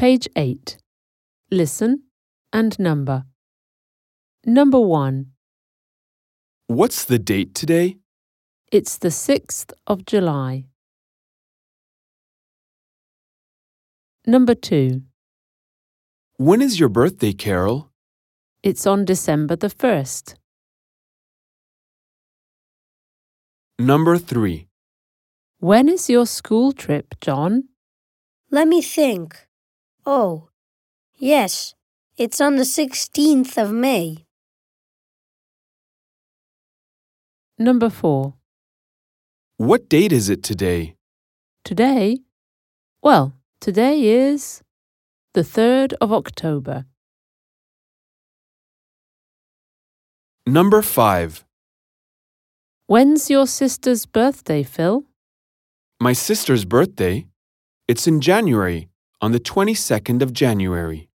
Page 8. Listen and number. Number 1. What's the date today? It's the 6th of July. Number 2. When is your birthday, Carol? It's on December the 1st. Number 3. When is your school trip, John? Let me think. Oh, yes, it's on the 16th of May. Number 4. What date is it today? Today? Well, today is the 3rd of October. Number 5. When's your sister's birthday, Phil? My sister's birthday? It's in January, on the 22nd of January.